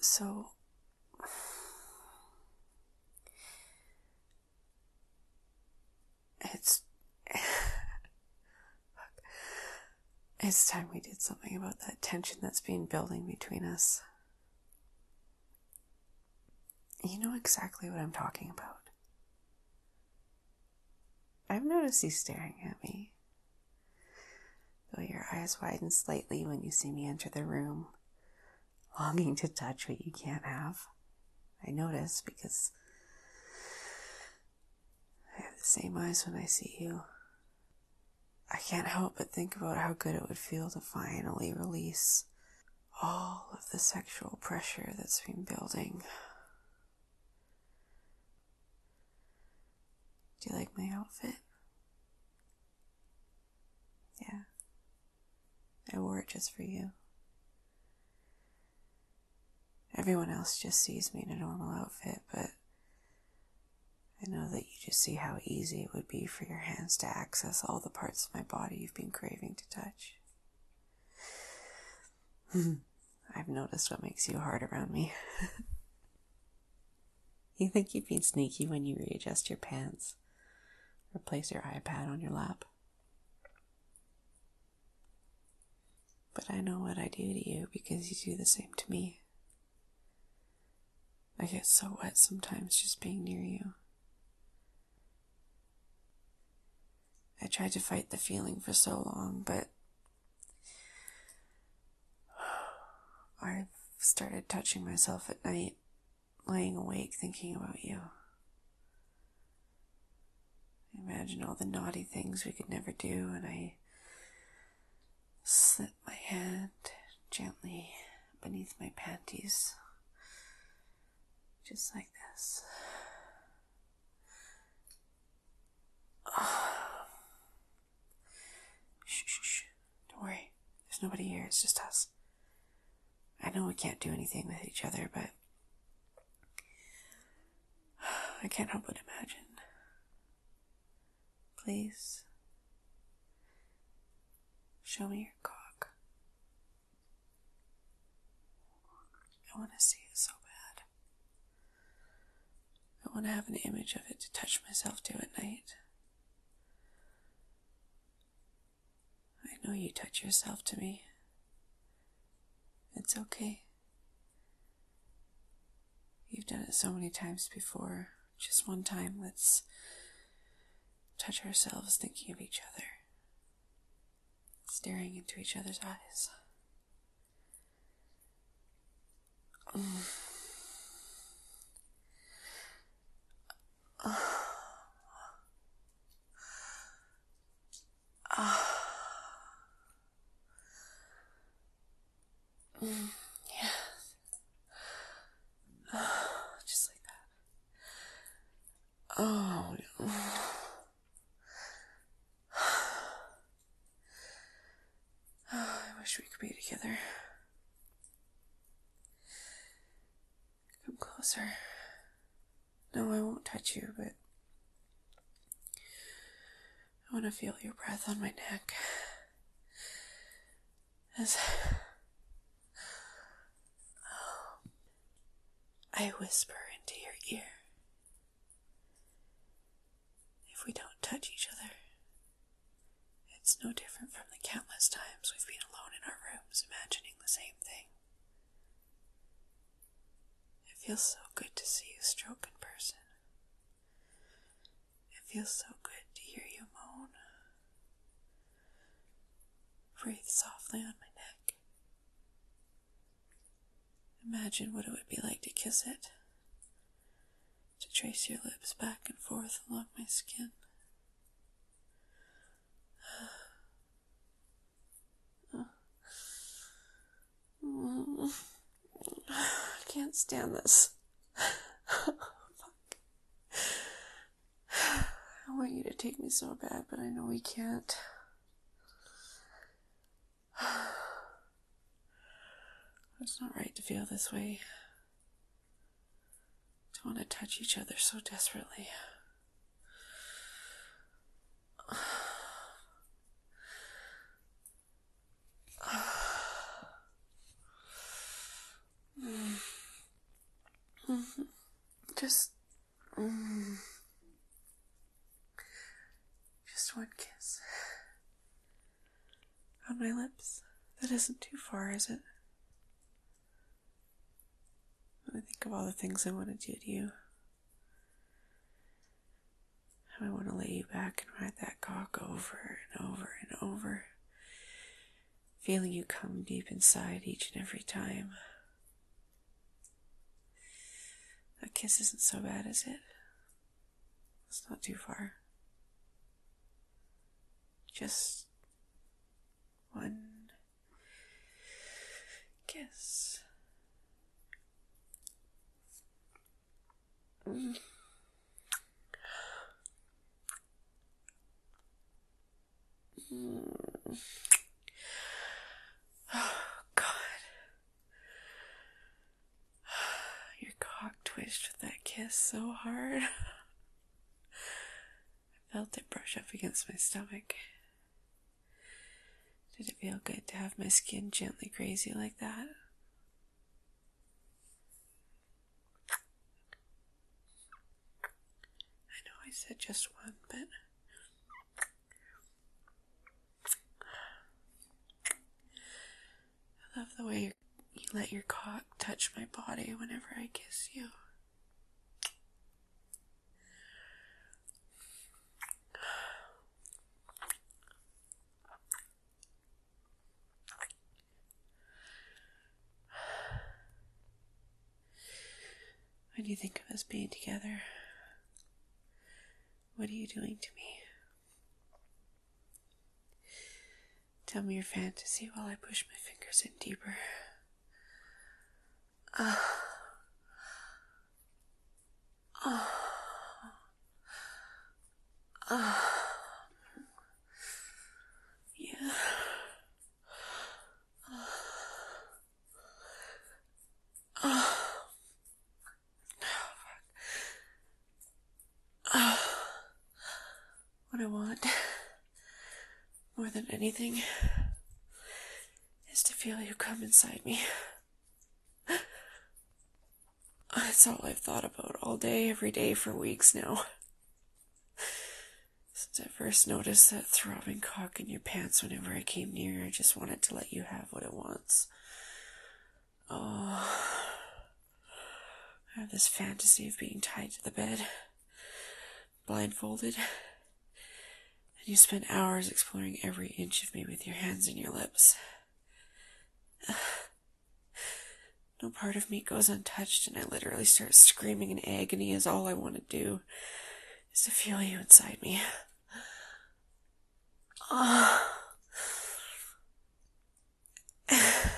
So, it's it's time we did something about that tension that's been building between us. You know exactly what I'm talking about. I've noticed you staring at me, though your eyes widen slightly when you see me enter the room, longing to touch what you can't have. I notice because I have the same eyes when I see you. I can't help but think about how good it would feel to finally release all of the sexual pressure that's been building. Do you like my outfit? Yeah. I wore it just for you. Everyone else just sees me in a normal outfit, but I know that you just see how easy it would be for your hands to access all the parts of my body you've been craving to touch. I've noticed what makes you hard around me. You think you've been sneaky when you readjust your pants or place your iPad on your lap. But I know what I do to you because you do the same to me. I get so wet sometimes just being near you. I tried to fight the feeling for so long, but I've started touching myself at night, lying awake thinking about you. I imagine all the naughty things we could never do, and I slip my hand gently beneath my panties, just like this. Shh, shh, shh. Don't worry. There's nobody here. It's just us. I know we can't do anything with each other, but I can't help but imagine. Please, show me your cock. I want to see it so bad. I want to have an image of it to touch myself to at night. I know you touch yourself to me. It's okay. You've done it so many times before. Just one time, let's touch ourselves thinking of each other, staring into each other's eyes. Yeah. Just like that. Oh. I wish we could be together. Come closer. No, I won't touch you, but I want to feel your breath on my neck as I whisper into your ear. If we don't touch each other, it's no different from the countless times we've been alone in our rooms imagining the same thing. It feels so good to see you stroke in person. It feels so good to hear you moan. Breathe softly on my neck. Imagine what it would be like to kiss it, to trace your lips back and forth along my skin. I can't stand this. Fuck. I want you to take me so bad, but I know we can't. It's not right to feel this way. To want to touch each other so desperately. Just one kiss on my lips. That isn't too far, is it? When I think of all the things I want to do to you, how I want to lay you back and ride that cock over and over and over, feeling you come deep inside each and every time. That kiss isn't so bad, is it? It's not too far. Just one kiss. Oh, God. Your cock twitched with that kiss so hard. I felt it brush up against my stomach. Did it feel good to have my skin gently graze you like that? I know I said just one, but I love the way you let your cock touch my body whenever I kiss you. When you think of us being together, what are you doing to me? Tell me your fantasy while I push my fingers in deeper. Yeah. What I want, more than anything, is to feel you come inside me. It's all I've thought about all day, every day for weeks now. Since I first noticed that throbbing cock in your pants whenever I came near, I just wanted to let you have what it wants. Oh, I have this fantasy of being tied to the bed, blindfolded, and you spend hours exploring every inch of me with your hands and your lips. No part of me goes untouched, and I literally start screaming in agony as all I want to do is to feel you inside me. And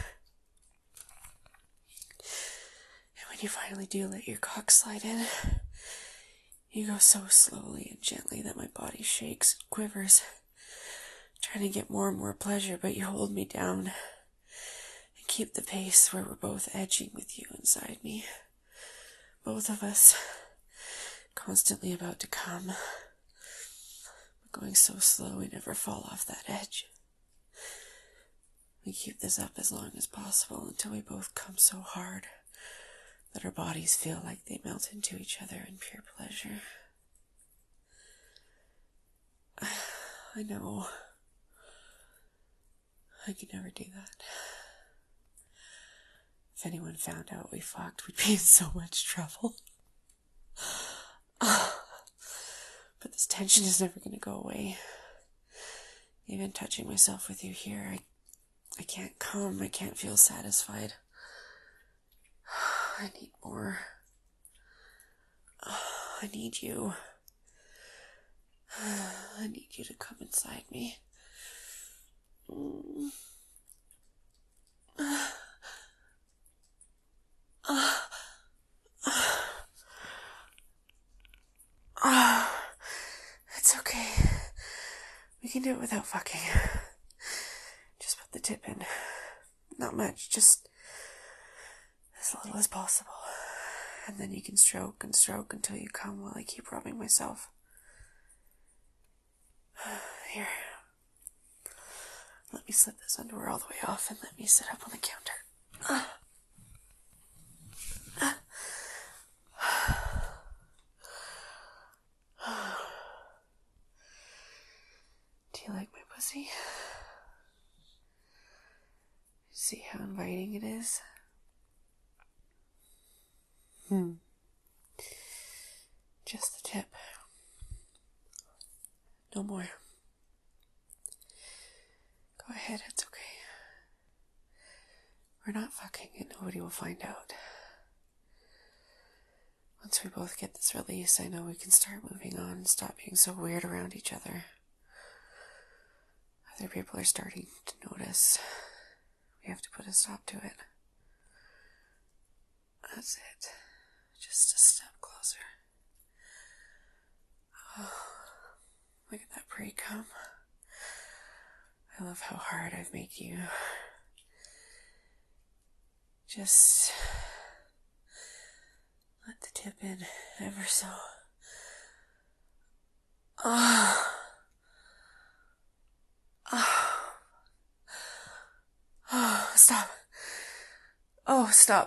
when you finally do let your cock slide in, you go so slowly and gently that my body shakes and quivers, trying to get more and more pleasure, but you hold me down and keep the pace where we're both edging with you inside me. Both of us constantly about to come, but going so slow we never fall off that edge. We keep this up as long as possible until we both come so hard that our bodies feel like they melt into each other in pure pleasure. I know. I could never do that. If anyone found out we fucked, we'd be in so much trouble. But this tension is never going to go away. Even touching myself with you here, I can't come. I can't feel satisfied. I need more. I need you. I need you to come inside me. It's okay. We can do it without fucking. Just put the tip in. Not much, just as little as possible. And then you can stroke and stroke until you come while I keep rubbing myself. Here. Let me slip this underwear all the way off and let me sit up on the counter. Do you like my pussy? See how inviting it is? Just the tip. No more. Go ahead, it's okay. We're not fucking and nobody will find out. Once we both get this release, I know we can start moving on and stop being so weird around each other. Other people are starting to notice. We have to put a stop to it. That's it. Just a step closer. Oh, look at that pre-cum. I love how hard I've made you. Just let the tip in ever so. Oh. Oh. Oh, stop. Oh, stop.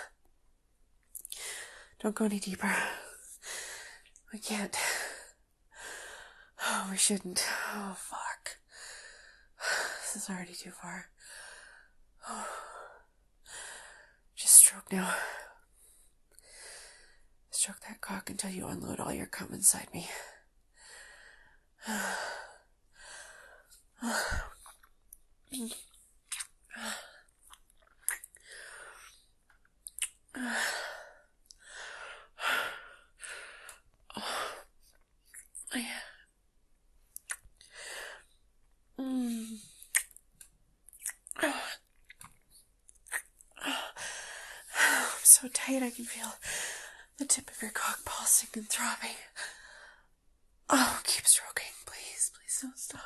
Don't go any deeper. We can't. Oh, we shouldn't. Oh, fuck. This is already too far. Oh. Just stroke now. Stroke that cock until you unload all your cum inside me. I'm so tight I can feel the tip of your cock pulsing and throbbing. Oh, keep stroking, please. Please don't stop.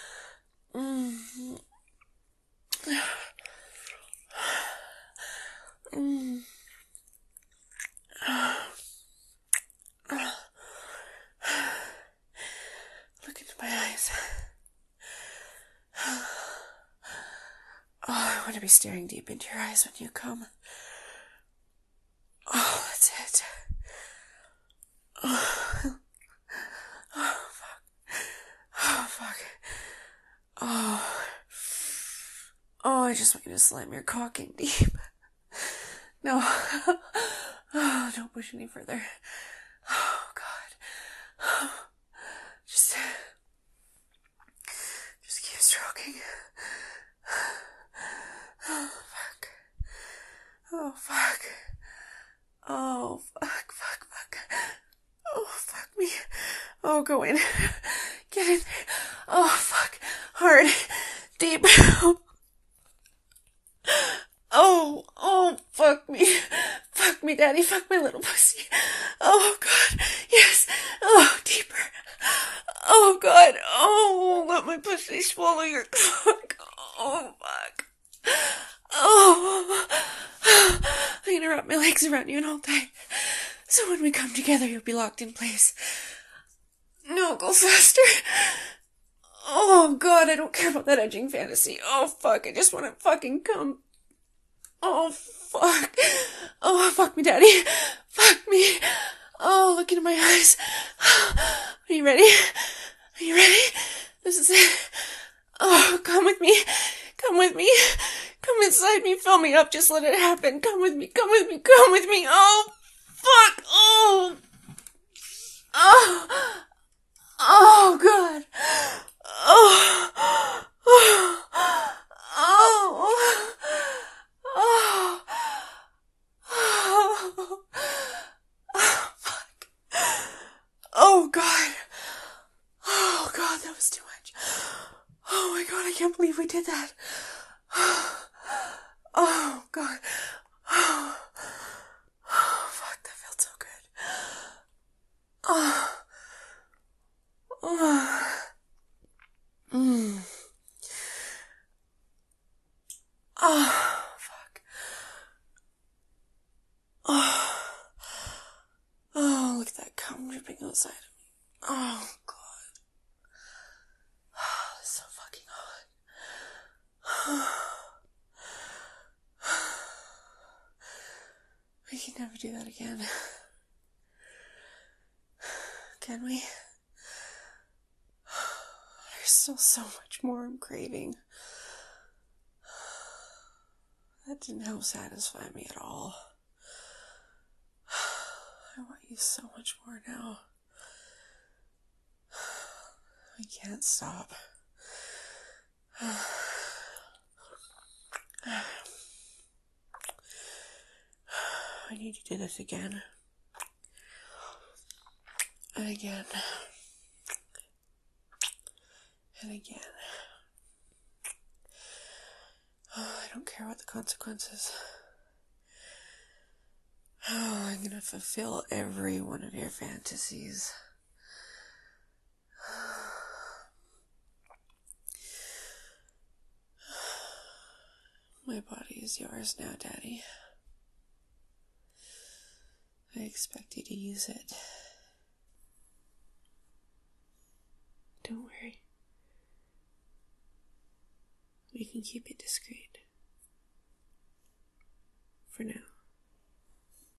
Look into my eyes. Oh, I want to be staring deep into your eyes when you come. Oh, that's it. Oh, fuck. Oh, fuck. Oh, I just want you to slam your cock in deep. No. Oh, don't push any further. Oh, God. Just keep stroking. Oh, fuck. Oh, fuck. Oh, fuck. Oh, fuck me. Oh, go in. Get in there. Oh, fuck. Hard. Deep. Oh, fuck me. Fuck me, Daddy. Fuck my little pussy. Oh, God. Yes. Oh, deeper. Oh, God. Oh, let my pussy swallow your cock. Oh, fuck. Oh. I'm gonna wrap my legs around you and hold tight. So when we come together, you'll be locked in place. No, go faster. Oh, God, I don't care about that edging fantasy. Oh, fuck, I just want to fucking come. Oh, fuck. Oh, fuck me, Daddy. Fuck me. Oh, look into my eyes. Are you ready? Are you ready? This is it. Oh, come with me. Come with me. Come inside me. Fill me up. Just let it happen. Come with me. Come with me. Come with me. Oh, fuck. Oh. Oh. Oh, God. Oh. Oh. Oh. Oh. Oh. Oh, fuck. Oh, God. Oh, God, that was too much. Oh, my God, I can't believe we did that. Oh, God. Oh, fuck, that felt so good. Oh. Oh. Oh, fuck. Oh. Oh, look at that cum dripping outside of me. Oh, God. Oh, it's so fucking hot. We can never do that again. Can we? there's still so much more I'm craving. That didn't help satisfy me at all. I want you so much more now. I can't stop. I need to do this again. And again. And again. I don't care what the consequences. I'm gonna fulfill every one of your fantasies. My body is yours now, Daddy. I expect you to use it. Don't worry. We can keep it discreet. For now.